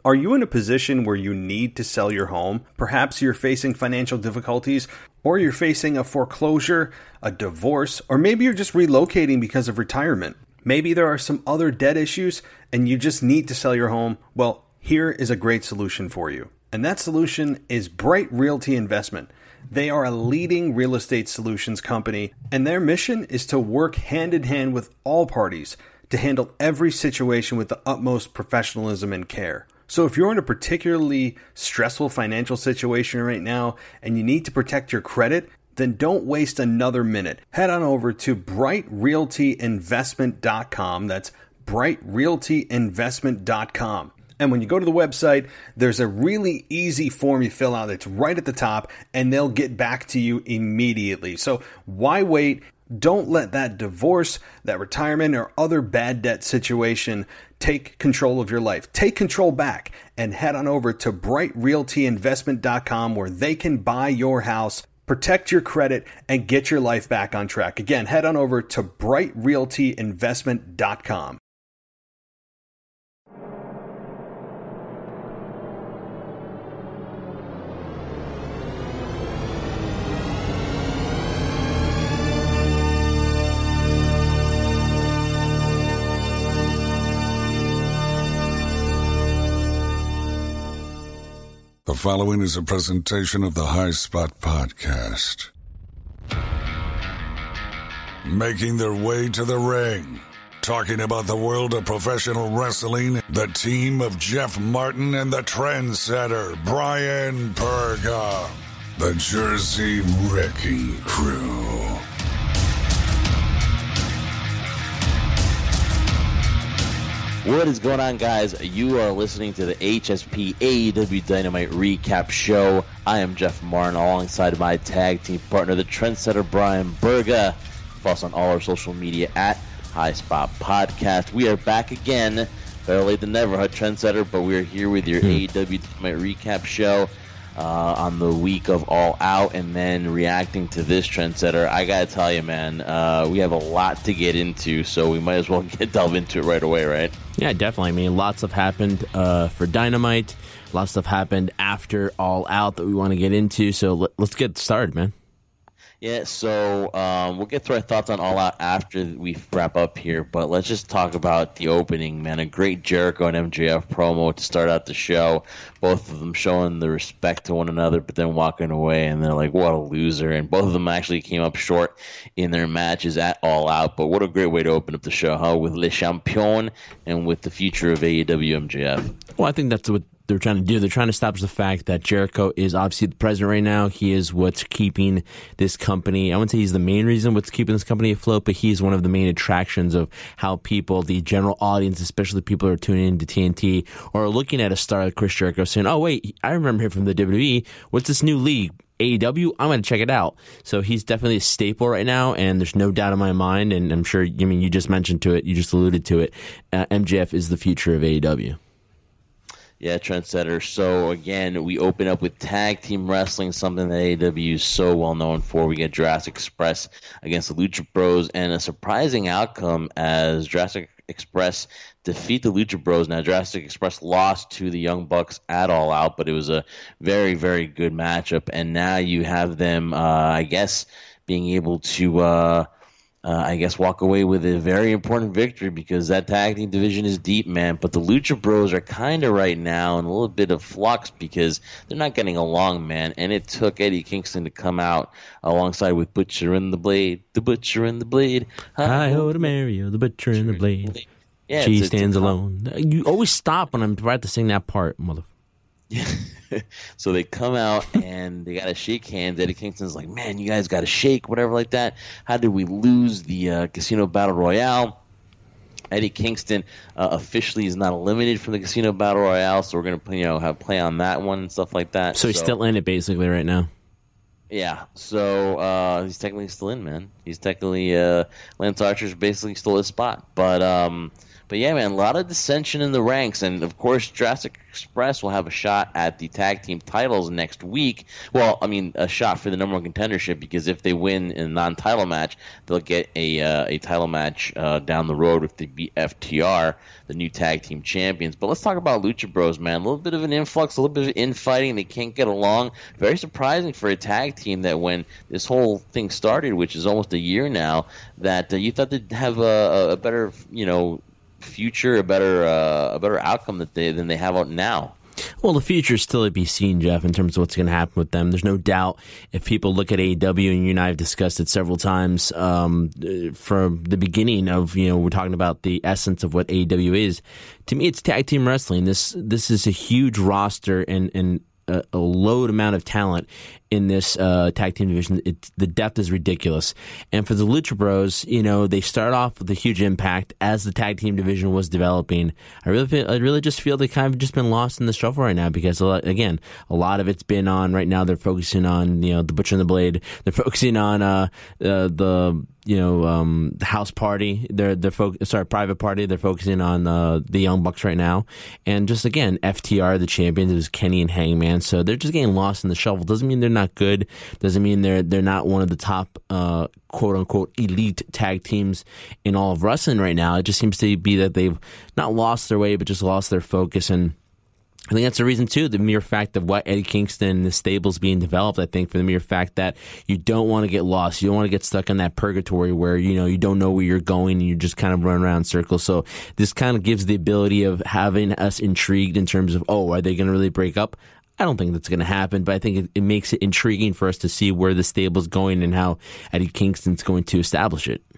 Are you in a position where you need to sell your home? Perhaps you're facing financial difficulties, or you're facing a foreclosure, a divorce, or maybe you're just relocating because of retirement. Maybe there are some other debt issues and you just need to sell your home. Well, here is a great solution for you. And that solution is Bright Realty Investment. They are a leading real estate solutions company, and their mission is to work hand in hand with all parties to handle every situation with the utmost professionalism and care. So if you're in a particularly stressful financial situation right now and you need to protect your credit, then don't waste another minute. Head on over to brightrealtyinvestment.com. That's brightrealtyinvestment.com. And when you go to the website, there's a really easy form you fill out. It's right at the top, and they'll get back to you immediately. So why wait? Don't let that divorce, that retirement, or other bad debt situation take control of your life. Take control back and head on over to brightrealtyinvestment.com where they can buy your house, protect your credit, and get your life back on track. Again, head on over to brightrealtyinvestment.com. The following is a presentation of the High Spot Podcast. Making their way to the ring, talking about the world of professional wrestling, the team of Jeff Martin and the trendsetter Brian Berga, the Jersey Wrecking Crew. What is going on, guys? You are listening to the HSP AEW Dynamite Recap Show. I am Jeff Martin alongside my tag team partner, the trendsetter Brian Berga. Follow us on all our social media at High Spot Podcast. We are back again. Better late than never, trendsetter, but we are here with your AEW Dynamite Recap Show on the week of All Out, and then reacting to this, trendsetter. I gotta tell you, man, we have a lot to get into, so we might as well delve into it right away, right? Yeah, definitely. I mean, lots have happened for Dynamite. Lots have happened after All Out that we want to get into, so let's get started, man. Yeah, so we'll get to our thoughts on All Out after we wrap up here, but let's just talk about the opening, man. A great Jericho and MJF promo to start out the show. Both of them showing the respect to one another, but then walking away, and they're like, what a loser. And both of them actually came up short in their matches at All Out, but what a great way to open up the show, huh? With Le Champion and with the future of AEW MJF. Well, I think that's what they're trying to do. They're trying to establish the fact that Jericho is obviously the president right now. He is what's keeping this company. I wouldn't say he's the main reason what's keeping this company afloat, but he's one of the main attractions of how people, the general audience, especially people who are tuning into TNT or are looking at a star like Chris Jericho saying, oh, wait, I remember him from the WWE. What's this new league? AEW? I'm going to check it out. So he's definitely a staple right now, and there's no doubt in my mind, and I'm sure, I mean, you just mentioned to it, you just alluded to it, MJF is the future of AEW. Yeah, trendsetter. So, again, we open up with tag team wrestling, something that AEW is so well known for. We get Jurassic Express against the Lucha Bros, and a surprising outcome as Jurassic Express defeat the Lucha Bros. Now, Jurassic Express lost to the Young Bucks at All Out, but it was a very, very good matchup. And now you have them, I guess, being able to walk away with a very important victory because that tag team division is deep, man. But the Lucha Bros are kind of right now in a little bit of flux because they're not getting along, man. And it took Eddie Kingston to come out alongside with Butcher and the Blade. The Butcher and the Blade. Hi-ho to Mario, the Butcher and the Blade. Yeah, she stands alone. You always stop when I'm about to sing that part, mother. So they come out and they got to shake hands. Eddie Kingston's like, man, you guys got to shake, whatever like that. How did we lose the Casino Battle Royale? Eddie Kingston officially is not eliminated from the Casino Battle Royale, so we're going to have play on that one and stuff like that. So he's still in it basically right now. Yeah, so he's technically still in, man. He's technically Lance Archer's basically stole his spot. But But yeah, man, a lot of dissension in the ranks, and of course, Jurassic Express will have a shot at the tag team titles next week. Well, I mean, a shot for the number one contendership, because if they win in a non-title match, they'll get a title match down the road if they beat FTR, the new tag team champions. But let's talk about Lucha Bros, man. A little bit of an influx, a little bit of infighting. They can't get along. Very surprising for a tag team that when this whole thing started, which is almost a year now, that you thought they'd have a better, future, a better outcome than they have out now. Well, the future is still to be seen, Jeff, in terms of what's going to happen with them. There's no doubt if people look at AEW, and you and I have discussed it several times from the beginning of, we're talking about the essence of what AEW is. To me, it's tag team wrestling. This is a huge roster and a load amount of talent in this tag team division. The depth is ridiculous. And for the Lucha Bros, they start off with a huge impact as the tag team division was developing. I really just feel they kind of just been lost in the shuffle right now, because a lot of it's been on right now. They're focusing on the Butcher and the Blade. They're focusing on the House Party. Private Party. They're focusing on the Young Bucks right now, and just again FTR, the champions. It was Kenny and Hangman, so they're just getting lost in the shuffle. Doesn't mean they're not good. Doesn't mean they're not one of the top quote unquote elite tag teams in all of wrestling right now. It just seems to be that they've not lost their way, but just lost their focus. And I think that's the reason, too, the mere fact of what Eddie Kingston and the stable's being developed, I think, for the mere fact that you don't want to get lost. You don't want to get stuck in that purgatory where, you don't know where you're going and you just kind of run around in circles. So this kind of gives the ability of having us intrigued in terms of, are they going to really break up? I don't think that's going to happen, but I think it makes it intriguing for us to see where the stable's going and how Eddie Kingston's going to establish it.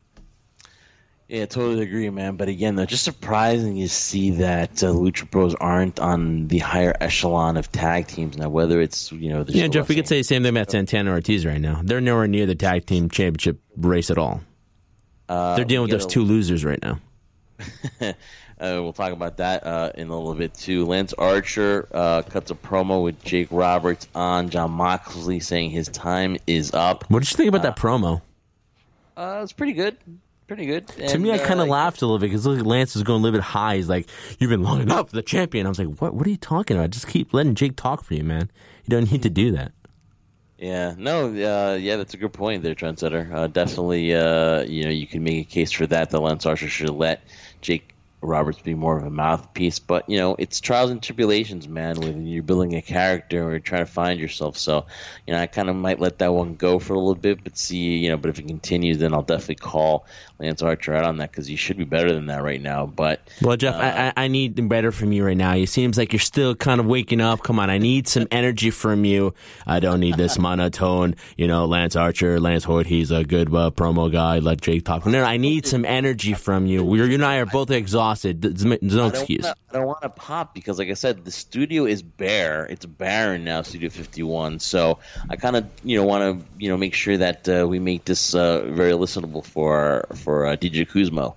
Yeah, totally agree, man. But again, though, just surprising to see that Lucha Bros aren't on the higher echelon of tag teams now. Whether it's Jeff, we could say the same thing about Santana Ortiz right now. They're nowhere near the tag team championship race at all. They're dealing with those two losers right now. We'll talk about that in a little bit too. Lance Archer cuts a promo with Jake Roberts on Jon Moxley, saying his time is up. What did you think about that promo? It's pretty good. Pretty good. To me, I kind of laughed a little bit because Lance was going a little bit high. He's like, "You've been long enough for the champion." I was like, "What are you talking about? Just keep letting Jake talk for you, man. You don't need to do that." Yeah, no, that's a good point there, Trendsetter. Definitely, you can make a case for that. The Lance Archer should let Jake Roberts be more of a mouthpiece, but it's trials and tribulations, man, when you're building a character or you're trying to find yourself. So I kind of might let that one go for a little bit, but see, but if it continues, then I'll definitely call Lance Archer out on that, because he should be better than that right now. But Jeff, I need better from you right now. It seems like you're still kind of waking up. Come on, I need some energy from you. I don't need this monotone, Lance Archer, Lance Hoyt, he's a good promo guy, let Jake talk. No, I need some energy from you. You and I are both exhausted. There's no excuse. I don't want to pop, because, like I said, the studio is bare. It's barren now, Studio 51. So I kind of want to make sure that we make this very listenable for DJ Kuzmo.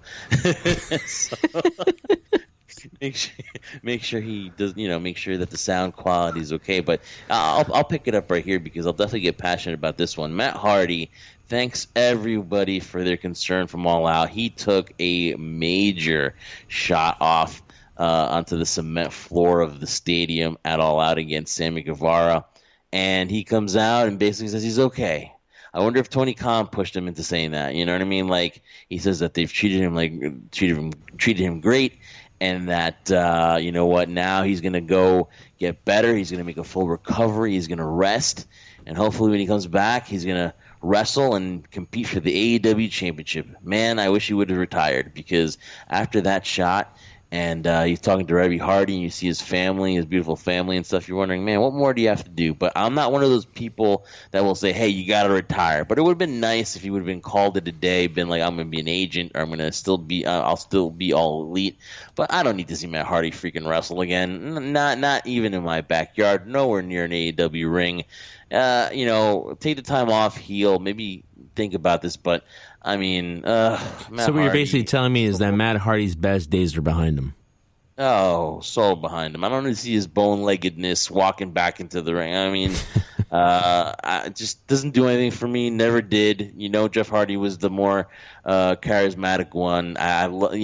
So, make sure he does. Make sure that the sound quality is okay. But I'll pick it up right here, because I'll definitely get passionate about this one. Matt Hardy thanks everybody for their concern from All Out. He took a major shot off onto the cement floor of the stadium at All Out against Sammy Guevara, and he comes out and basically says he's okay. I wonder if Tony Khan pushed him into saying that. You know what I mean? Like, he says that they've treated him great, and that now he's gonna go get better. He's gonna make a full recovery. He's gonna rest, and hopefully when he comes back, he's gonna wrestle and compete for the AEW championship. Man, I wish he would have retired, because after that shot, and he's talking to Reby Hardy, and you see his family, his beautiful family and stuff, you're wondering, man, what more do you have to do? But I'm not one of those people that will say, hey, you got to retire. But it would have been nice if he would have been called it a day, been like, I'm going to be an agent, or I'm going to still be, I'll still be all elite. But I don't need to see Matt Hardy freaking wrestle again. Not even in my backyard, nowhere near an AEW ring. Take the time off, heal, maybe think about this, but I mean, Matt so what you're basically telling me is that Matt Hardy's best days are behind him. Oh, so behind him. I don't need to see his bone-leggedness walking back into the ring. I mean, Just doesn't do anything for me. Never did. Jeff Hardy was the more charismatic one. I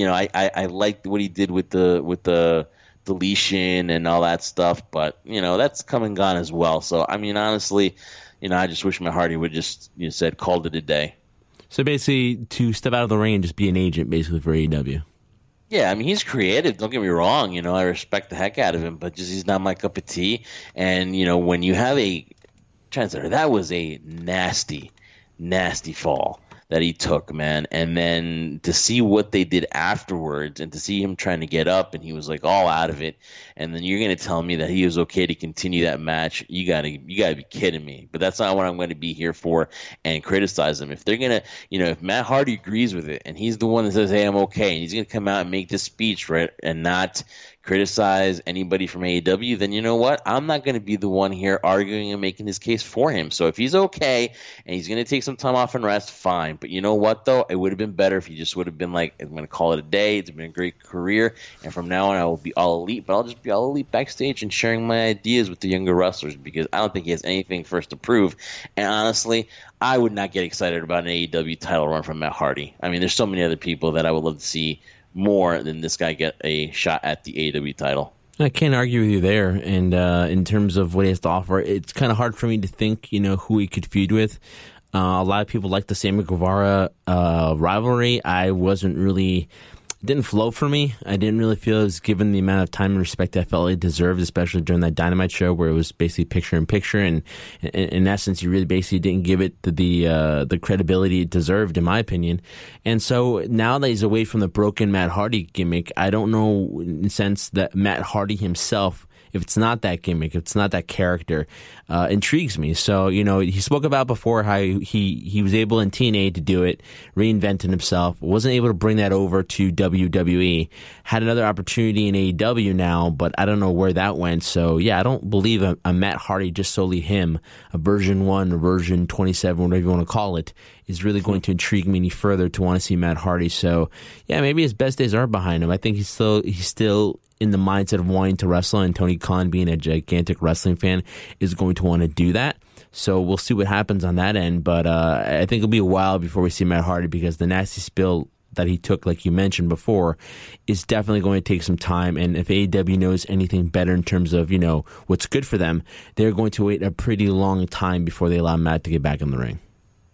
liked what he did with the deletion and all that stuff, but that's come and gone as well. So I mean, honestly, I just wish Matt Hardy would just said called it a day. So basically, to step out of the ring and just be an agent, basically, for AEW. Yeah, I mean, he's creative. Don't get me wrong. I respect the heck out of him, but just he's not my cup of tea. And, when you have a trendsetter, that was a nasty, nasty fall that he took, man. And then to see what they did afterwards and to see him trying to get up and he was like all out of it. And then you're going to tell me that he was okay to continue that match. You gotta be kidding me. But that's not what I'm going to be here for and criticize them. If they're going to, if Matt Hardy agrees with it and he's the one that says, hey, I'm okay, and he's going to come out and make this speech, right, and not criticize anybody from AEW, then you know what? I'm not going to be the one here arguing and making his case for him. So if he's okay and he's going to take some time off and rest, fine. But you know what, though? It would have been better if he just would have been like, I'm going to call it a day. It's been a great career. And from now on, I will be all elite. But I'll just be all elite backstage and sharing my ideas with the younger wrestlers because I don't think he has anything for us to prove. And honestly, I would not get excited about an AEW title run from Matt Hardy. I mean, there's so many other people that I would love to see more than this guy get a shot at the AEW title. I can't argue with you there. And in terms of what he has to offer, it's kind of hard for me to think, who he could feud with. A lot of people like the Sammy Guevara rivalry. I wasn't really... It didn't flow for me. I didn't really feel it was given the amount of time and respect I felt it deserved, especially during that Dynamite show where it was basically picture-in-picture. And in essence, you really basically didn't give it the credibility it deserved, in my opinion. And so now that he's away from the broken Matt Hardy gimmick, I don't know in the sense that Matt Hardy himself, if it's not that gimmick, if it's not that character, intrigues me. So, he spoke about before how he was able in TNA to do it, reinvented himself, wasn't able to bring that over to WWE, had another opportunity in AEW now, but I don't know where that went. So, yeah, I don't believe a Matt Hardy, just solely him, a version 1 or version 27, whatever you want to call it, is really going to intrigue me any further to want to see Matt Hardy. So, yeah, maybe his best days are behind him. I think he's still in the mindset of wanting to wrestle, and Tony Khan, being a gigantic wrestling fan, is going to want to do that. So we'll see what happens on that end. But I think it'll be a while before we see Matt Hardy because the nasty spill that he took, like you mentioned before, is definitely going to take some time. And if AEW knows anything better in terms of, what's good for them, they're going to wait a pretty long time before they allow Matt to get back in the ring.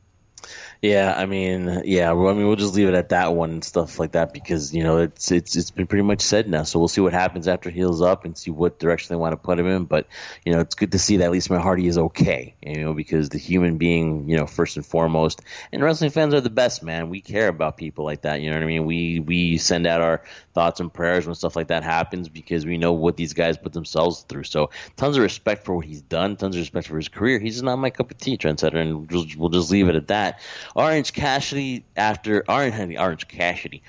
Yeah, I mean, we'll just leave it at that one and stuff like that because it's been pretty much said now. So we'll see what happens after he heals up and see what direction they want to put him in. But it's good to see that at least Matt Hardy is okay. Because the human being, first and foremost, and wrestling fans are the best, man. We care about people like that. You know what I mean? We send out our thoughts and prayers when stuff like that happens because we know what these guys put themselves through. So tons of respect for what he's done, tons of respect for his career. He's just not my cup of tea, trendsetter, and we'll just leave it at that. Orange Cassidy after Orange Cassidy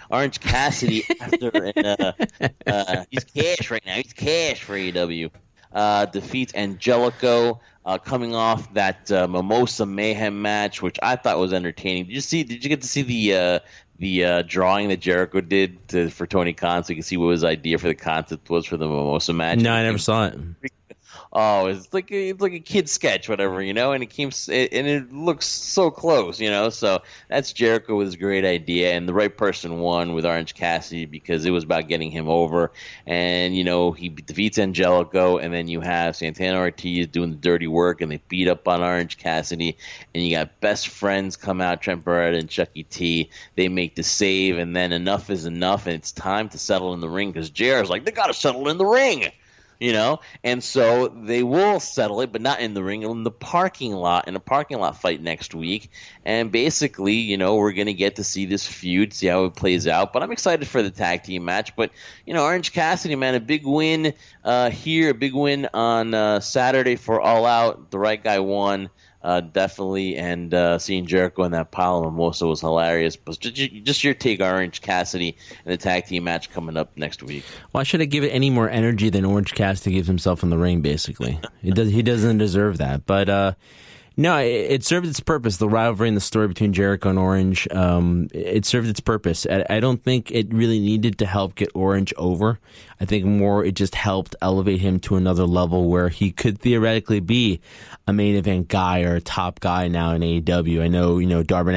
after he's cash right now. He's cash for AEW. Defeats Angelico, coming off that Mimosa Mayhem match, which I thought was entertaining. Did you get to see the drawing that Jericho did for Tony Khan, so you can see what his idea for the concept was for the Mimosa match? No, I never saw it. Oh, it's like a kid sketch, whatever, and it looks so close, So that's Jericho with his great idea, and the right person won with Orange Cassidy because it was about getting him over, and he defeats Angelico, and then you have Santana Ortiz doing the dirty work, and they beat up on Orange Cassidy, and you got best friends come out, Trent Beretta and Chucky T. They make the save, and then enough is enough, and it's time to settle in the ring because JR's like, they got to settle in the ring. And so they will settle it, but not in the ring, in the parking lot fight next week. And basically, we're going to get to see this feud, see how it plays out. But I'm excited for the tag team match. But, Orange Cassidy, man, a big win here, a big win on Saturday for All Out. The right guy won. Definitely, and seeing Jericho in that pile of Mimosa was hilarious. But just your take on Orange Cassidy and the tag team match coming up next week. Why should I give it any more energy than Orange Cassidy gives himself in the ring, basically? He doesn't deserve that. But, No, it served its purpose. The rivalry and the story between Jericho and Orange, it served its purpose. I don't think it really needed to help get Orange over. I think more it just helped elevate him to another level where he could theoretically be a main event guy or a top guy now in AEW. I know, Darby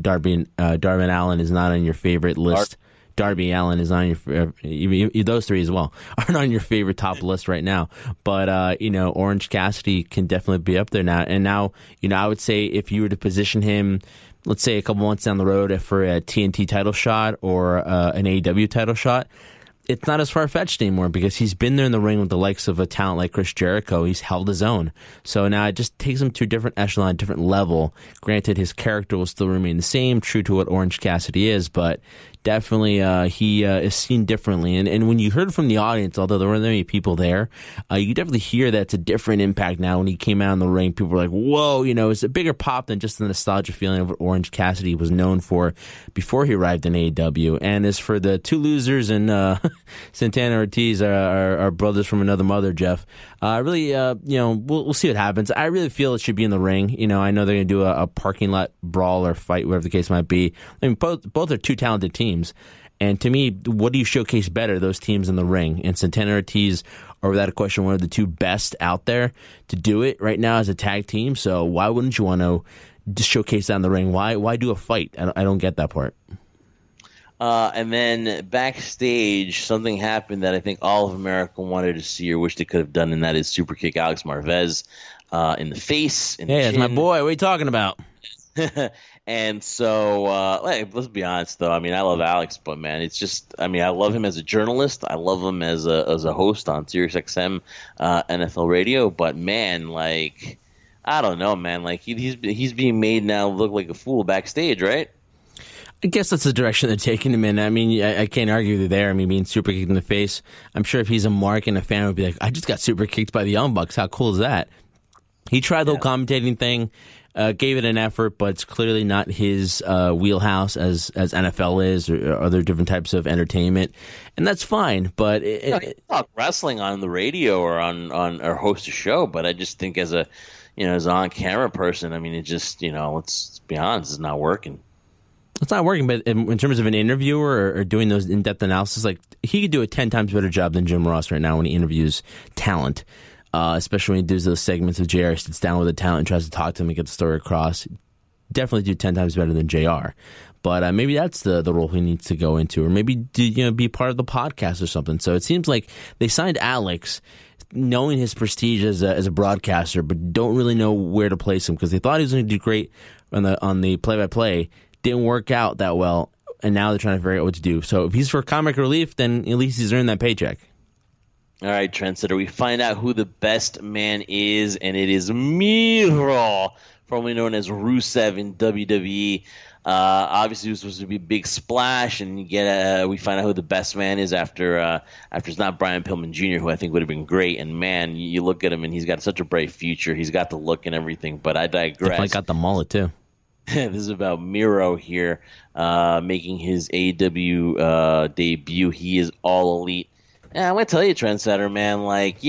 Allin is not on your favorite list. Darby Allin is on your those three as well aren't on your favorite top list right now. But Orange Cassidy can definitely be up there now. And now, I would say if you were to position him, let's say a couple months down the road for a TNT title shot or an AEW title shot, it's not as far-fetched anymore because he's been there in the ring with the likes of a talent like Chris Jericho. He's held his own. So now it just takes him to a different echelon, a different level. Granted, his character will still remain the same, true to what Orange Cassidy is, but definitely he is seen differently. And when you heard from the audience, although there weren't many people there, you definitely hear that it's a different impact now. When he came out in the ring, people were like, whoa, it's a bigger pop than just the nostalgia feeling of what Orange Cassidy was known for before he arrived in AEW. And as for the two losers and Santana Ortiz, our brothers from another mother, Jeff, really, we'll see what happens. I really feel it should be in the ring. I know they're going to do a parking lot brawl or fight, whatever the case might be. I mean, both are two talented teams. And to me, what do you showcase better, those teams in the ring? And Santana Ortiz are without a question one of the two best out there to do it right now as a tag team. So why wouldn't you want to just showcase that in the ring? Why do a fight? I don't get that part. And then backstage, something happened that I think all of America wanted to see or wish they could have done, and that is super kick Alex Marvez in the face. Hey, that's my boy. What are you talking about? And so, let's be honest, though. I mean, I love Alex, but man, it's just, I love him as a journalist. I love him as a host on SiriusXM NFL Radio. But man, I don't know, man. He's being made now look like a fool backstage, right? I guess that's the direction they're taking him in. I mean, I can't argue with you there. I mean, being super kicked in the face. I'm sure if he's a mark and a fan would be like, I just got super kicked by the Young Bucks. How cool is that? He tried the whole commentating thing. Gave it an effort, but it's clearly not his wheelhouse as NFL is or other different types of entertainment, and that's fine. But talk wrestling on the radio or on or host a show, but I just think as a as an on camera person, I mean, it just let's be honest, it's not working. It's not working, but in terms of an interviewer or doing those in-depth analysis, he could do a 10 times better job than Jim Ross right now when he interviews talent. Especially when he does those segments of JR sits down with a talent and tries to talk to him and get the story across. Definitely do 10 times better than JR. But maybe that's the role he needs to go into, or maybe be part of the podcast or something. So it seems like they signed Alex knowing his prestige as a broadcaster, but don't really know where to place him because they thought he was going to do great on the play-by-play. Didn't work out that well, and now they're trying to figure out what to do. So if he's for comic relief, then at least he's earned that paycheck. All right, Trendsetter, we find out who the best man is, and it is Miro, formerly known as Rusev in WWE. Obviously, it was supposed to be a big splash, and we find out who the best man is after it's not Brian Pillman Jr., who I think would have been great. And man, you look at him, and he's got such a bright future. He's got the look and everything, but I digress. Definitely got the mullet, too. This is about Miro here, making his AEW debut. He is all elite. Yeah, I'm gonna tell you, Trendsetter, man.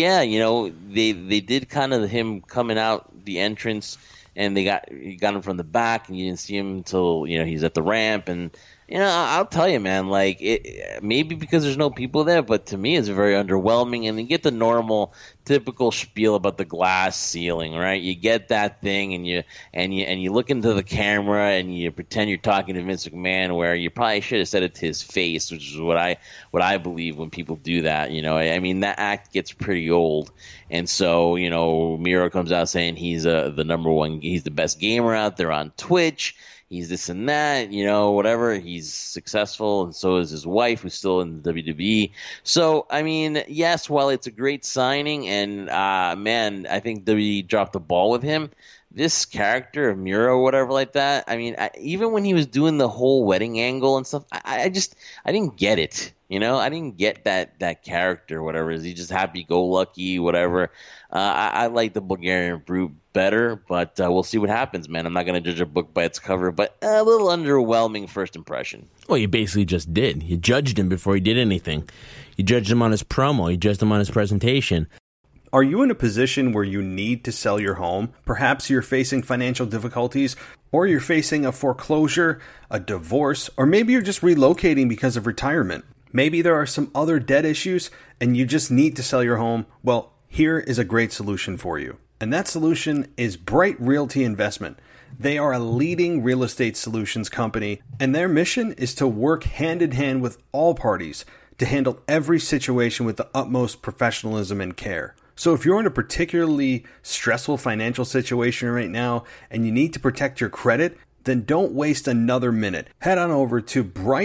They did kind of him coming out the entrance, and he got him from the back, and you didn't see him until he's at the ramp, and I'll tell you, man. Maybe because there's no people there, but to me, it's very underwhelming. And you get the normal, typical spiel about the glass ceiling, right? You get that thing, and you look into the camera, and you pretend you're talking to Vince McMahon, where you probably should have said it to his face, which is what I believe when people do that. I mean, that act gets pretty old, and so Miro comes out saying he's the number one, he's the best gamer out there on Twitch. He's this and that, whatever. He's successful, and so is his wife, who's still in the WWE. So, I mean, yes, while it's a great signing, and, man, I think WWE dropped the ball with him, this character of Miro, whatever like that, I mean, even when he was doing the whole wedding angle and stuff, I didn't get it. I didn't get that character, whatever. Is he just happy-go-lucky, whatever? I like the Bulgarian Brute better, but we'll see what happens, man. I'm not going to judge a book by its cover, but a little underwhelming first impression. Well, you basically just did. You judged him before he did anything. You judged him on his promo. You judged him on his presentation. Are you in a position where you need to sell your home? Perhaps you're facing financial difficulties, or you're facing a foreclosure, a divorce, or maybe you're just relocating because of retirement. Maybe there are some other debt issues and you just need to sell your home. Well, here is a great solution for you. And that solution is Bright Realty Investment. They are a leading real estate solutions company, and their mission is to work hand in hand with all parties to handle every situation with the utmost professionalism and care. So if you're in a particularly stressful financial situation right now and you need to protect your credit, then don't waste another minute. Head on over to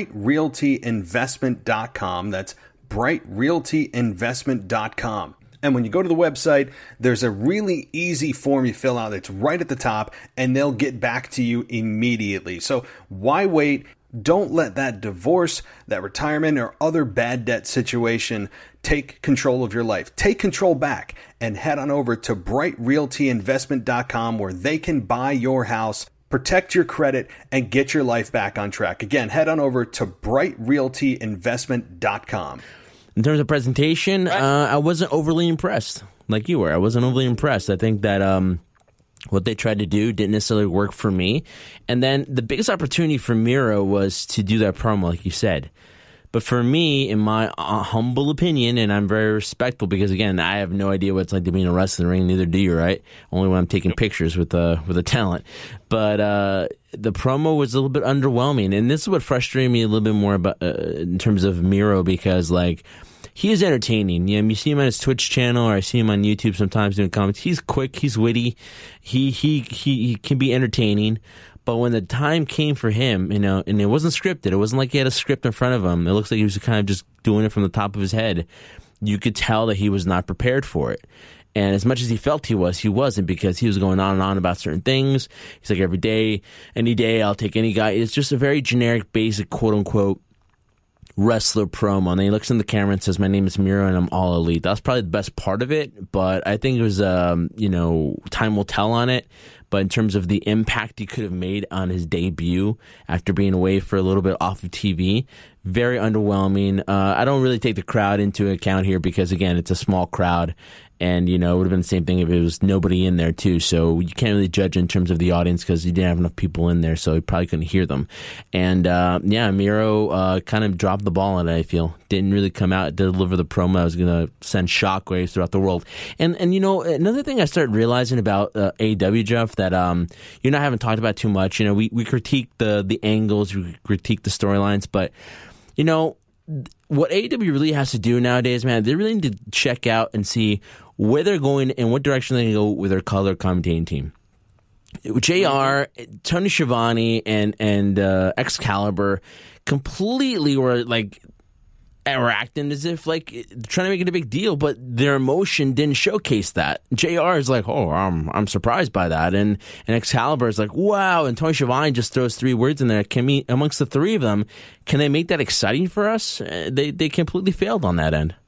brightrealtyinvestment.com. That's brightrealtyinvestment.com. And when you go to the website, there's a really easy form you fill out. It's right at the top, and they'll get back to you immediately. So why wait? Don't let that divorce, that retirement, or other bad debt situation take control of your life. Take control back and head on over to brightrealtyinvestment.com, where they can buy your house, protect your credit, and get your life back on track. Again, head on over to brightrealtyinvestment.com. In terms of presentation, I wasn't overly impressed like you were. I wasn't overly impressed. I think that what they tried to do didn't necessarily work for me. And then the biggest opportunity for Miro was to do that promo, like you said. But for me, in my humble opinion, and I'm very respectful because, again, I have no idea what it's like to be in a wrestling ring. Neither do you, right? Only when I'm taking pictures with the talent. But the promo was a little bit underwhelming. And this is what frustrated me a little bit more about in terms of Miro, because, like, he is entertaining. You see him on his Twitch channel, or I see him on YouTube sometimes doing comments. He's quick. He's witty. He can be entertaining. But when the time came for him, and it wasn't scripted. It wasn't like he had a script in front of him. It looks like he was kind of just doing it from the top of his head. You could tell that he was not prepared for it. And as much as he felt he wasn't, because he was going on and on about certain things. He's like, every day, any day, I'll take any guy. It's just a very generic, basic, quote-unquote, wrestler promo. And then he looks in the camera and says, my name is Miro and I'm all elite. That was probably the best part of it, but I think it was, time will tell on it. But in terms of the impact he could have made on his debut after being away for a little bit off of TV, very underwhelming. I don't really take the crowd into account here because, again, it's a small crowd. And, it would have been the same thing if it was nobody in there, too. So you can't really judge in terms of the audience because you didn't have enough people in there, so you probably couldn't hear them. And, Miro kind of dropped the ball on it, I feel. Didn't really come out to deliver the promo. I was going to send shockwaves throughout the world. And another thing I started realizing about AEW, Jeff, that you and I haven't talked about too much. We critique the angles, we critique the storylines, but, what AEW really has to do nowadays, man, they really need to check out and see where they're going and what direction they're going to go with their color commentating team. JR, Tony Schiavone, and Excalibur completely were acting as if trying to make it a big deal, but their emotion didn't showcase that. JR is like, oh, I'm surprised by that, and Excalibur is like, wow, and Tony Schiavone just throws three words in there. Amongst the three of them, can they make that exciting for us? They completely failed on that end.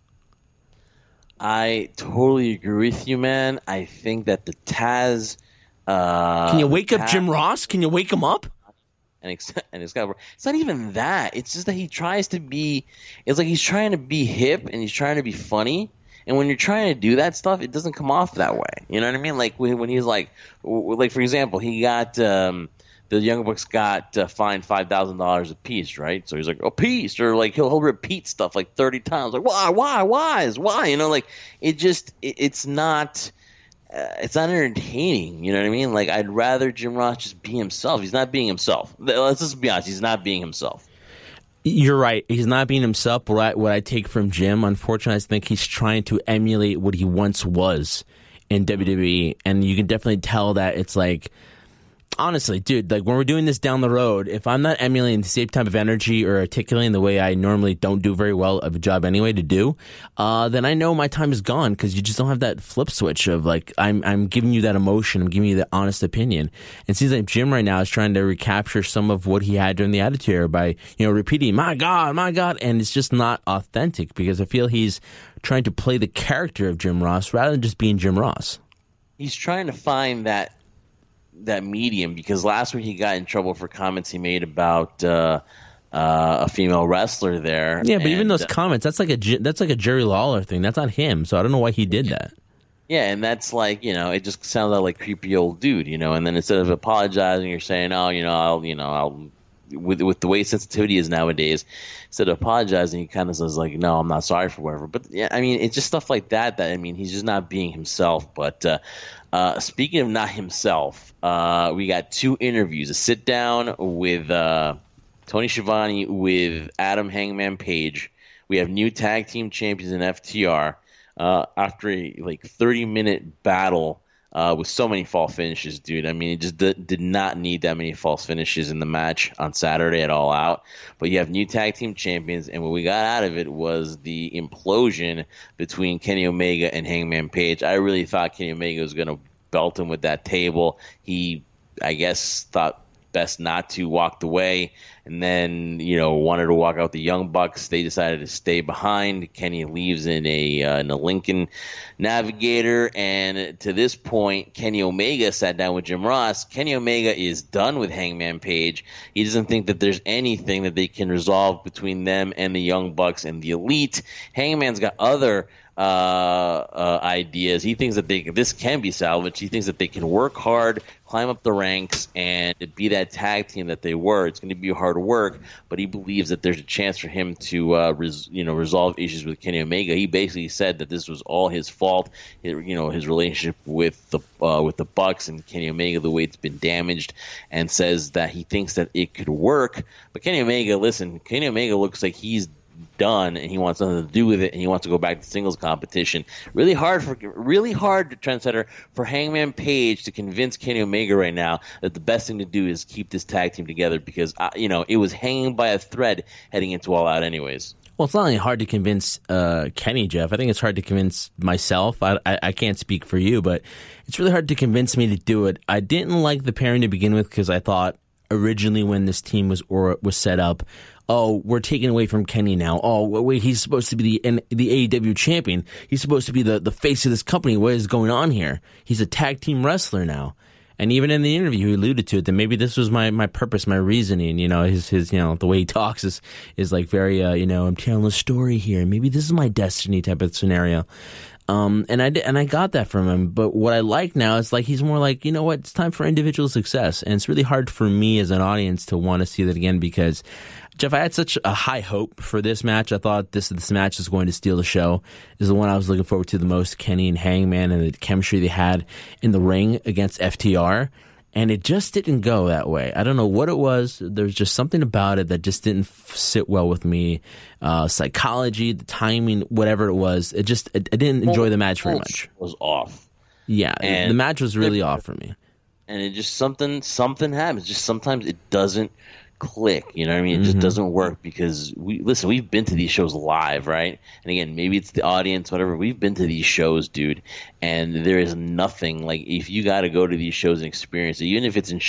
I totally agree with you, man. I think that the Taz. Can you wake up Jim Ross? Can you wake him up? And Excalibur. It's not even that. It's just that he tries to be. It's like he's trying to be hip and he's trying to be funny. And when you're trying to do that stuff, it doesn't come off that way. You know what I mean? Like when he's like for example, he got the Young Bucks got fined $5,000 a piece, right? So he's like, a piece, or like he'll repeat stuff like 30 times, like why? It's not. It's not entertaining, you know what I mean? Like, I'd rather Jim Ross just be himself. He's not being himself. Let's just be honest. He's not being himself. You're right. He's not being himself. What I take from Jim, unfortunately, I think he's trying to emulate what he once was in WWE. And you can definitely tell that it's like, honestly, dude, like when we're doing this down the road, if I'm not emulating the same type of energy or articulating the way I normally don't do very well of a job anyway to do, then I know my time is gone because you just don't have that flip switch of like, I'm giving you that emotion, I'm giving you the honest opinion. And it seems like Jim right now is trying to recapture some of what he had during the Attitude Era by, repeating, my God, and it's just not authentic because I feel he's trying to play the character of Jim Ross rather than just being Jim Ross. He's trying to find that medium because last week he got in trouble for comments he made about a female wrestler there. Yeah, but even those comments, that's like a Jerry Lawler thing. That's not him, so I don't know why he did that. Yeah, and that's like, it just sounds like creepy old dude, and then instead of apologizing, you're saying, oh, I'll with the way sensitivity is nowadays, instead of apologizing, he kind of says like, no, I'm not sorry for whatever. But yeah, I mean, it's just stuff like that he's just not being himself. But speaking of not himself, we got 2 interviews, a sit down with Tony Schiavone with Adam Hangman Page. We have new tag team champions in FTR after a 30-minute battle. With so many false finishes, dude. I mean, it just did not need that many false finishes in the match on Saturday at All Out. But you have new tag team champions, and what we got out of it was the implosion between Kenny Omega and Hangman Page. I really thought Kenny Omega was going to belt him with that table. He, I guess, thought best not to, walked away, and then wanted to walk out the Young Bucks. They decided to stay behind. Kenny leaves in a Lincoln Navigator, and to this point, Kenny Omega sat down with Jim Ross. Kenny Omega is done with Hangman Page. He doesn't think that there's anything that they can resolve between them and the Young Bucks and the Elite. Hangman's got other ideas. He thinks that this can be salvaged. He thinks that they can work hard, climb up the ranks, and be that tag team that they were. It's going to be hard work, but he believes that there's a chance for him to resolve issues with Kenny Omega. He basically said that this was all his fault. His relationship with the Bucks and Kenny Omega, the way it's been damaged, and says that he thinks that it could work. But Kenny Omega looks like he's done and he wants nothing to do with it, and he wants to go back to singles competition. Really hard trendsetter for Hangman Page to convince Kenny Omega right now that the best thing to do is keep this tag team together, because it was hanging by a thread heading into All Out anyways. Well, it's not only hard to convince Kenny, Jeff. I think it's hard to convince myself. I can't speak for you, but it's really hard to convince me to do it. I didn't like the pairing to begin with because I thought originally when this team was set up, oh, we're taking away from Kenny now. Oh, wait, he's supposed to be the AEW champion. He's supposed to be the face of this company. What is going on here? He's a tag team wrestler now. And even in the interview, he alluded to it, that maybe this was my purpose, my reasoning. His the way he talks is like very, I'm telling a story here. Maybe this is my destiny type of scenario. And I got that from him. But what I like now is like he's more like, you know what, it's time for individual success. And it's really hard for me as an audience to want to see that again because, Jeff, I had such a high hope for this match. I thought this match was going to steal the show. This is the one I was looking forward to the most, Kenny and Hangman and the chemistry they had in the ring against FTR. And it just didn't go that way. I don't know what it was. There's just something about it that just didn't sit well with me. Psychology, the timing, whatever it was. I didn't enjoy the match very much. It was off. Yeah, and the match was really off for me. And it just something happens. Just sometimes it doesn't click, you know what I mean? It just doesn't work because we've been to these shows live, right? And again, maybe it's the audience, whatever. We've been to these shows, dude, and there is nothing like if you got to go to these shows and experience it, even if it's in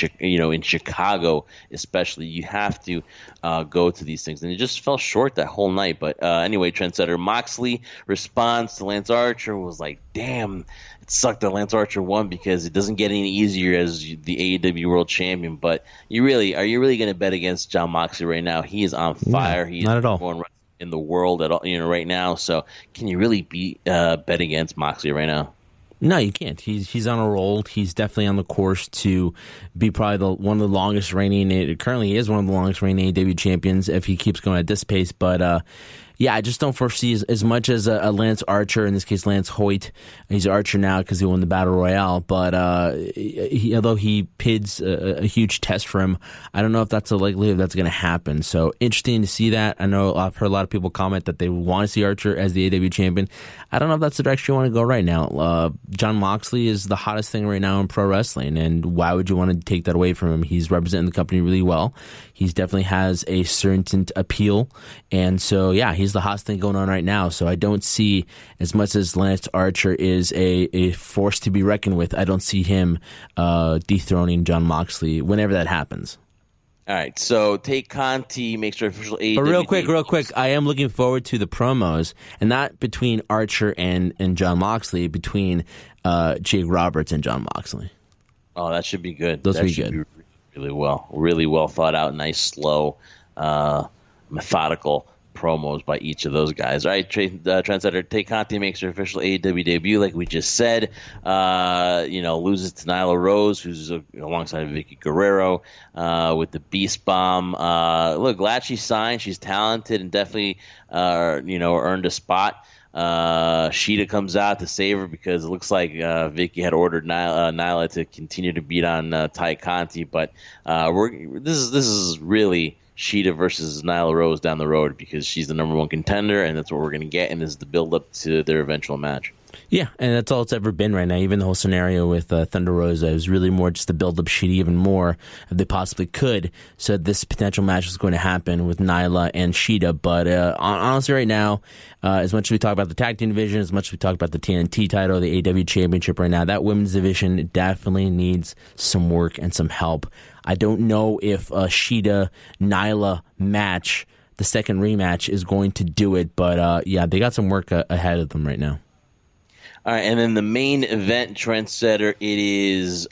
Chicago, especially, you have to go to these things, and it just fell short that whole night. But anyway, trendsetter Moxley response to Lance Archer was like, "Damn, it sucked that Lance Archer won because it doesn't get any easier as the AEW World Champion." But are you really going to bet against Jon Moxley right now? He is on fire. He is not at all going in the world at all, right now. So can you really bet against Moxley right now? No, you can't. He's on a roll. He's definitely on the course to be probably one of the longest reigning. Currently, he is one of the longest reigning AEW champions if he keeps going at this pace. But yeah, I just don't foresee as much as a Lance Archer, in this case Lance Hoyt. He's Archer now because he won the Battle Royale. But although he pids a huge test for him, I don't know if that's a likelihood that's going to happen. So interesting to see that. I know I've heard a lot of people comment that they want to see Archer as the AEW champion. I don't know if that's the direction you want to go right now. Jon Moxley is the hottest thing right now in pro wrestling, and why would you want to take that away from him? He's representing the company really well. He definitely has a certain appeal, and so yeah, he's the hottest thing going on right now. So I don't see, as much as Lance Archer is a force to be reckoned with, I don't see him dethroning Jon Moxley whenever that happens. All right, so Tay Conti makes her official AEW. But real quick, I am looking forward to the promos, and not between Archer and Jon Moxley, between Jake Roberts and Jon Moxley. Oh, that should be good. Those should be good. Really well thought out, nice, slow, methodical promos by each of those guys. All right, Trendsetter, Tay Conti makes her official AEW debut, like we just said. Loses to Nyla Rose, who's alongside Vicky Guerrero with the Beast Bomb. Glad she signed. She's talented and definitely, earned a spot. Shida comes out to save her because it looks like Vicky had ordered Nyla to continue to beat on Tay Conti, but this is really Shida versus Nyla Rose down the road because she's the number one contender, and that's what we're going to get, and this is the build-up to their eventual match. Yeah, and that's all it's ever been right now. Even the whole scenario with Thunder Rosa is really more just to build up Shida even more if they possibly could. So this potential match is going to happen with Nyla and Shida. But honestly, right now, as much as we talk about the tag team division, as much as we talk about the TNT title, the AEW championship right now, that women's division definitely needs some work and some help. I don't know if a Shida-Nyla match, the second rematch, is going to do it. But they got some work ahead of them right now. All right, and then the main event, Trendsetter, it is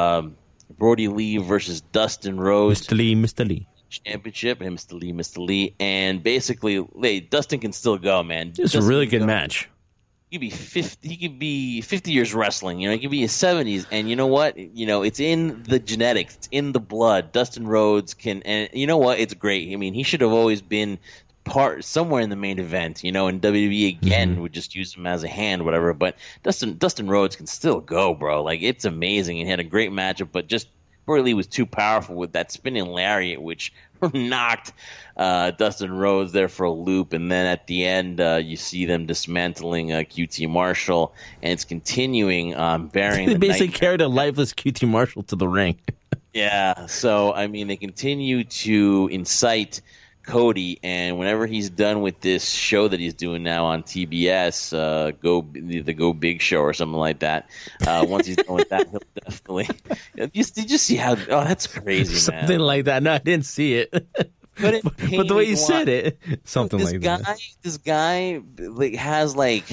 Brody Lee versus Dustin Rhodes. Mr. Lee. Championship, and Mr. Lee. And basically, Dustin can still go, man. It's a really good match. He could be 50 years wrestling. He could be in his 70s. And you know what? It's in the genetics. It's in the blood. Dustin Rhodes can, and you know what? It's great. I mean, he should have always been part somewhere in the main event, and WWE again would just use him as a hand, whatever. But Dustin Rhodes can still go, bro. Like, it's amazing. He had a great matchup, but just Brody Lee was too powerful with that spinning lariat, which knocked Dustin Rhodes there for a loop. And then at the end, you see them dismantling QT Marshall, and it's continuing burying. They basically carried a lifeless QT Marshall to the ring. Yeah, so I mean, they continue to incite Cody, and whenever he's done with this show that he's doing now on TBS, the Go Big Show or something like that, once he's done with that, he'll definitely. Did you just see how? Oh, that's crazy, man. Something like that. No, I didn't see it. But the way you said it, something like that. This guy has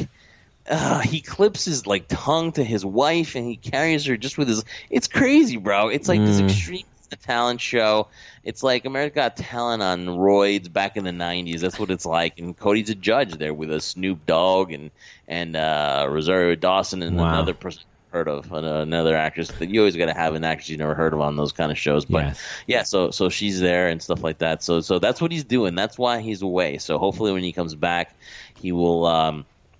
he clips his tongue to his wife, and he carries her just with his. It's crazy, bro. It's like this extreme talent show. It's like America Got Talent on roids back in the 90s. That's what it's like. And Cody's a judge there with a Snoop Dogg and Rosario Dawson and another person heard of, another actress. You always got to have an actress you never heard of on those kind of shows. But so she's there and stuff like that. So that's what he's doing. That's why he's away. So hopefully when he comes back, he will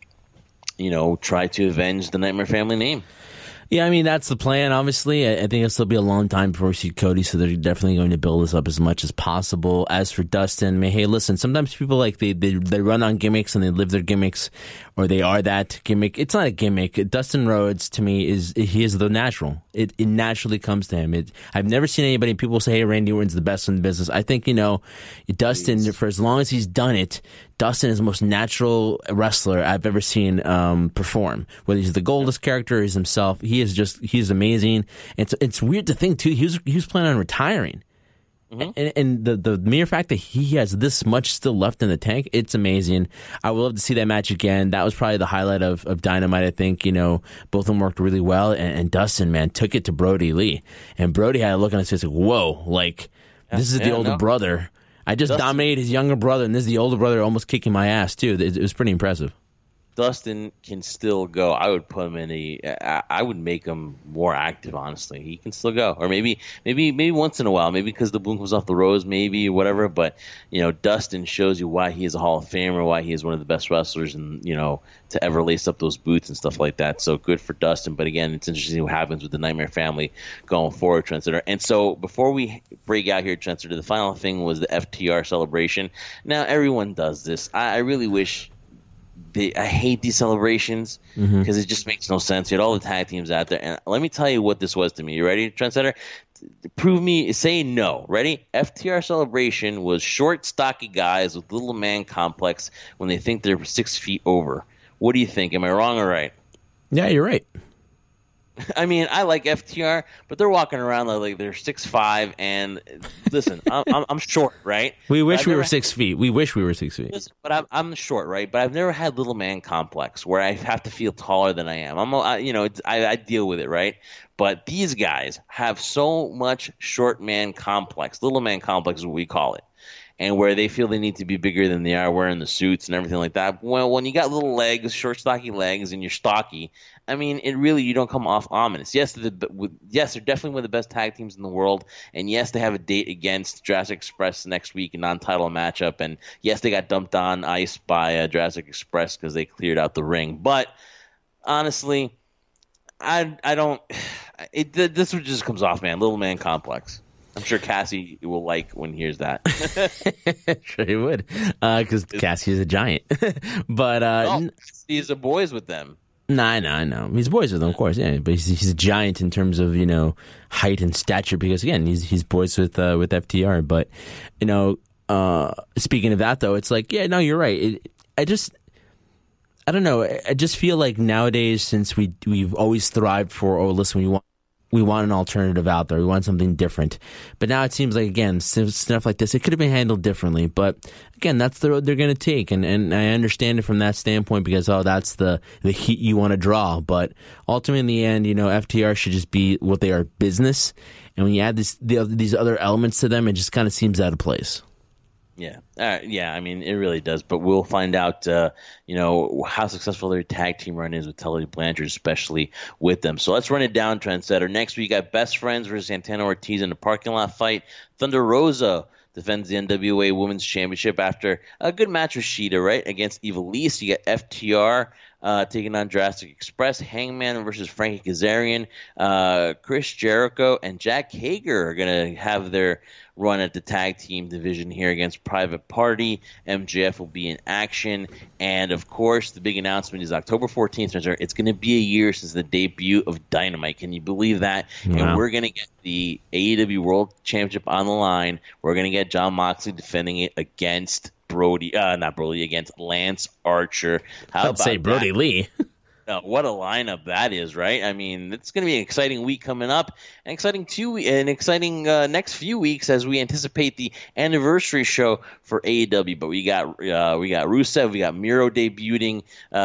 try to avenge the Nightmare Family name. Yeah, I mean, that's the plan, obviously. I think it'll still be a long time before we see Cody, so they're definitely going to build this up as much as possible. As for Dustin, hey, listen, sometimes people they run on gimmicks and they live their gimmicks, or they are that gimmick. It's not a gimmick. Dustin Rhodes, to me, is the natural. It naturally comes to him. I've never seen anybody, people say, hey, Randy Orton's the best in the business. I think, Dustin, for as long as he's done it, Dustin is the most natural wrestler I've ever seen perform. Whether he's the Goldust character or he's himself, he's amazing. It's weird to think too. He was planning on retiring, and the mere fact that he has this much still left in the tank, it's amazing. I would love to see that match again. That was probably the highlight of Dynamite. I think both of them worked really well, and Dustin, man, took it to Brody Lee, and Brody had a look on his face like, whoa, this is the older brother. I just dominated his younger brother, and this is the older brother almost kicking my ass, too. It was pretty impressive. Dustin can still go. I would put him in I would make him more active, honestly. He can still go. Or maybe once in a while, maybe because the bloom comes off the rose, maybe, whatever. But, Dustin shows you why he is a Hall of Famer, why he is one of the best wrestlers, and, to ever lace up those boots and stuff like that. So good for Dustin. But again, it's interesting what happens with the Nightmare Family going forward, Trendsetter. And so before we break out here, Trendsetter, the final thing was the FTR celebration. Now, everyone does this. I really wish... I hate these celebrations because it just makes no sense. You had all the tag teams out there. And let me tell you what this was to me. You ready, Trendsetter? Say no. Ready? FTR celebration was short, stocky guys with little man complex when they think they're 6 feet over. What do you think? Am I wrong or right? Yeah, you're right. I mean, I like FTR, but they're walking around like they're 6'5", and listen, I'm short, right? We wish we were 6 feet. We wish we were 6 feet. Listen, but I'm short, right? But I've never had little man complex where I have to feel taller than I am. I deal with it, right? But these guys have so much short man complex, little man complex is what we call it. and where they feel they need to be bigger than they are, wearing the suits and everything like that. Well, when you got little legs, short, stocky legs, and you're stocky, I mean, you don't come off ominous. Yes, they're definitely one of the best tag teams in the world, and yes, they have a date against Jurassic Express next week, a non-title matchup, and yes, they got dumped on ice by Jurassic Express because they cleared out the ring. But honestly, I don't. This just comes off, man. Little man complex. I'm sure Cassie will like when he hears that. Sure he would, because Cassie is a giant. But he's a boys with them. I know. He's boys with them, of course, yeah. But he's a giant in terms of, height and stature because, again, he's boys with FTR. But, speaking of that, though, it's like, yeah, no, you're right. I don't know. I just feel like nowadays, since we've always thrived for, listen, we want an alternative out there. We want something different. But now it seems like, again, stuff like this, it could have been handled differently. But again, that's the road they're going to take. And I understand it from that standpoint because, that's the heat you want to draw. But ultimately, in the end, FTR should just be what they are, business. And when you add these other elements to them, it just kind of seems out of place. Yeah. Yeah, I mean, it really does. But we'll find out, how successful their tag team run is with Tully Blanchard, especially with them. So let's run it down, Trendsetter. Next, we got Best Friends versus Santana Ortiz in a parking lot fight. Thunder Rosa defends the NWA Women's Championship after a good match with Shida, right, against Ivelisse. You got FTR taking on Jurassic Express. Hangman versus Frankie Kazarian. Chris Jericho and Jack Hager are going to have their run at the tag team division here against Private Party. MJF will be in action. And, of course, the big announcement is October 14th. It's going to be a year since the debut of Dynamite. Can you believe that? Wow. And we're going to get the AEW World Championship on the line. We're going to get Jon Moxley defending it against against Lance Archer. How about say Brody Lee? What a lineup that is, right? I mean, it's going to be an exciting week coming up, an exciting next few weeks as we anticipate the anniversary show for AEW. But we got Rusev, we got Miro debuting,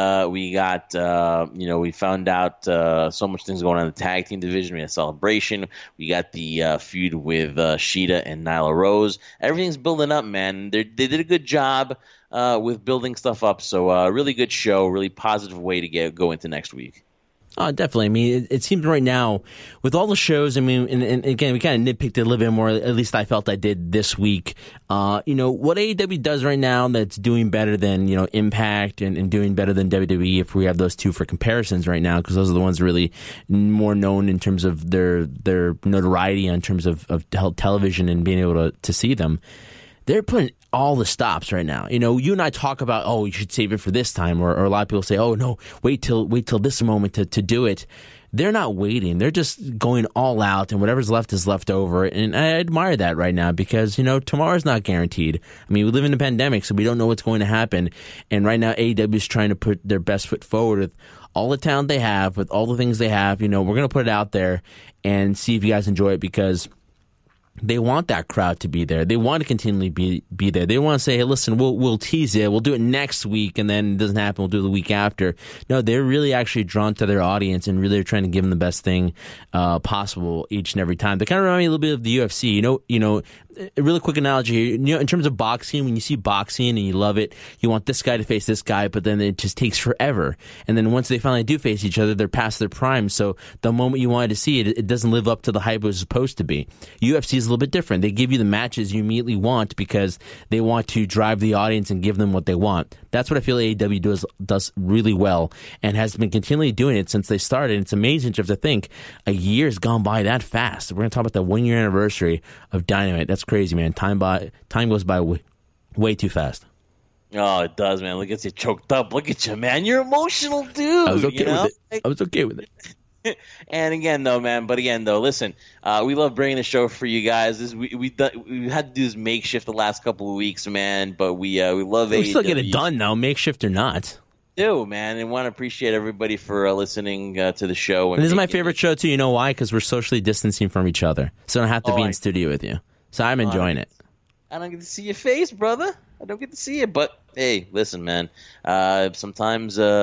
we got we found out so much things going on in the tag team division. We had Celebration, we got the feud with Shida and Nyla Rose. Everything's building up, man. They did a good job with building stuff up. So really good show, really positive way to go into next week. Oh, definitely. I mean, it seems right now with all the shows, I mean, and again, we kind of nitpicked it a little bit more, at least I felt I did this week. What AEW does right now that's doing better than, Impact and doing better than WWE, if we have those two for comparisons right now, because those are the ones really more known in terms of their notoriety in terms of television and being able to see them. They're putting all the stops right now. You and I talk about, you should save it for this time, or a lot of people say, oh no, wait till this moment to do it. They're not waiting. They're just going all out, and whatever's left is left over. And I admire that right now because, tomorrow's not guaranteed. I mean, we live in a pandemic, so we don't know what's going to happen. And right now, AEW is trying to put their best foot forward with all the talent they have, with all the things they have. We're going to put it out there and see if you guys enjoy it because they want that crowd to be there. They want to continually be there. They want to say, hey, listen, we'll tease it. We'll do it next week, and then it doesn't happen. We'll do it the week after. No, they're really actually drawn to their audience and really are trying to give them the best thing possible each and every time. They kind of remind me a little bit of the UFC. A really quick analogy here. In terms of boxing, when you see boxing and you love it, you want this guy to face this guy, but then it just takes forever. And then once they finally do face each other, they're past their prime. So the moment you wanted to see it, it doesn't live up to the hype it was supposed to be. UFC is a little bit different. They give you the matches you immediately want because they want to drive the audience and give them what they want. That's what I feel AEW does really well and has been continually doing it since they started. It's amazing just to think a year's gone by that fast. We're going to talk about the 1 year anniversary of Dynamite. That's crazy, man. Time goes by way too fast. Oh, it does, man. Look at you choked up. Look at you, man. You're emotional, dude. I was okay with it. I was okay with it. And again, though, listen, we love bringing the show for you guys. We had to do this makeshift the last couple of weeks, man, but we love AEW. We still get it done, though, makeshift or not. Do, man, and want to appreciate everybody for listening to the show. And this is my favorite show, too. You know why? Because we're socially distancing from each other, so I don't have to be in studio with you. So I'm enjoying it. I don't get to see your face, brother. I don't get to see it, but hey, listen, man. Sometimes, it's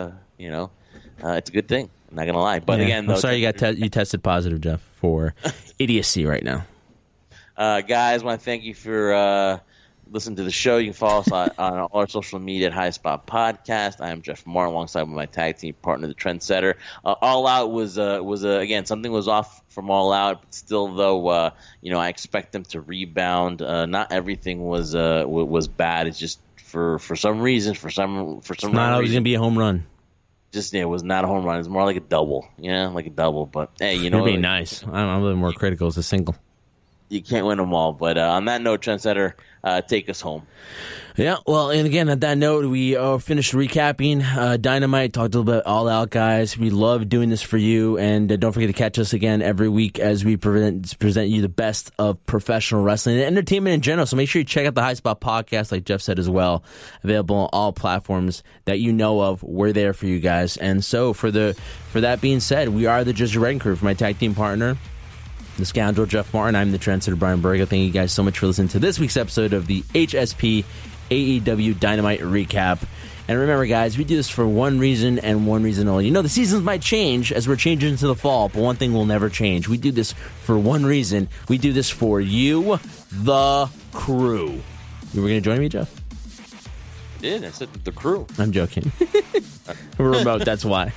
a good thing. I'm not gonna lie, but again, though, I'm sorry you tested positive, Jeff, for idiocy right now. Guys, want to thank you for listen to the show. You can follow us on all our social media at High Spot Podcast. I am Jeff Martin alongside with my tag team partner, the Trendsetter. All Out was again, something was off from All Out, but still though, I expect them to rebound. Not everything was bad. It's just for some reason, for some it's not always going to be a home run. It was not a home run. It's more like a double. Yeah, like a double. But hey, you're being nice. I'm a little more critical. It's a single. You can't win them all. But on that note, Trendsetter, take us home. Yeah, well, and again, at that note, we finished recapping Dynamite, talked a little bit All Out, guys. We love doing this for you, and don't forget to catch us again every week as we present you the best of professional wrestling and entertainment in general. So make sure you check out the High Spot Podcast, like Jeff said as well. Available on all platforms that you know of. We're there for you guys. And so for that being said, we are the Jersey Wrecking Crew. For my tag team partner, the scoundrel Jeff Martin, I'm the Trendsetter Brian Berga. Thank you guys so much for listening to this week's episode of the HSP AEW Dynamite Recap. And remember, guys, we do this for one reason and one reason only. The seasons might change as we're changing into the fall, but one thing will never change. We do this for one reason. We do this for you, the crew. You were going to join me, Jeff? I did. I said the crew. I'm joking. We're remote, that's why.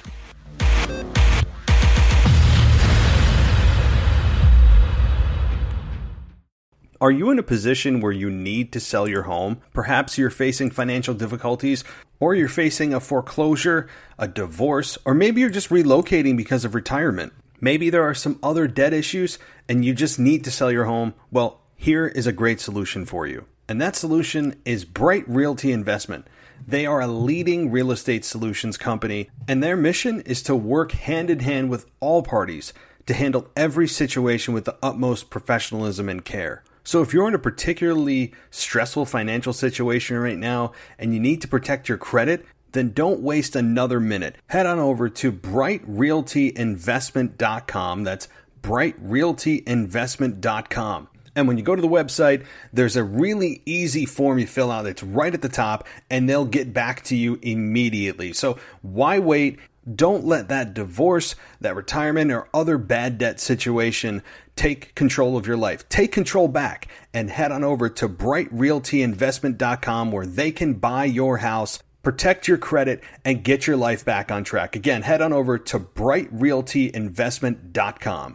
Are you in a position where you need to sell your home? Perhaps you're facing financial difficulties, or you're facing a foreclosure, a divorce, or maybe you're just relocating because of retirement. Maybe there are some other debt issues and you just need to sell your home. Well, here is a great solution for you. And that solution is Bright Realty Investment. They are a leading real estate solutions company, and their mission is to work hand in hand with all parties to handle every situation with the utmost professionalism and care. So if you're in a particularly stressful financial situation right now and you need to protect your credit, then don't waste another minute. Head on over to brightrealtyinvestment.com. That's brightrealtyinvestment.com. And when you go to the website, there's a really easy form you fill out. It's right at the top, and they'll get back to you immediately. So why wait? Don't let that divorce, that retirement, or other bad debt situation take control of your life. Take control back and head on over to brightrealtyinvestment.com where they can buy your house, protect your credit, and get your life back on track. Again, head on over to brightrealtyinvestment.com.